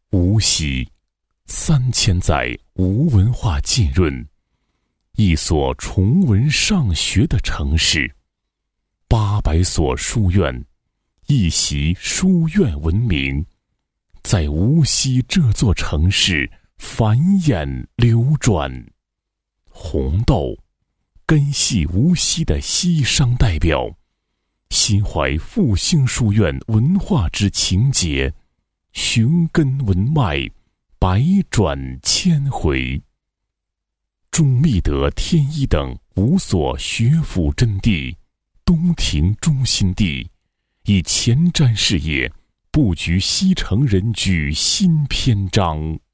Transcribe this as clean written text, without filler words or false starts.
无锡3000载无文化浸润，一所崇文尚学的城市，800所书院，一袭书院闻名，在无锡这座城市繁衍流转。红豆根系无锡的西商代表，心怀复兴书院文化之情结，寻根文脉，百转千回。钟密德、天一等5所学府真谛，东庭中心地，以前瞻视野，布局西城人居新篇章。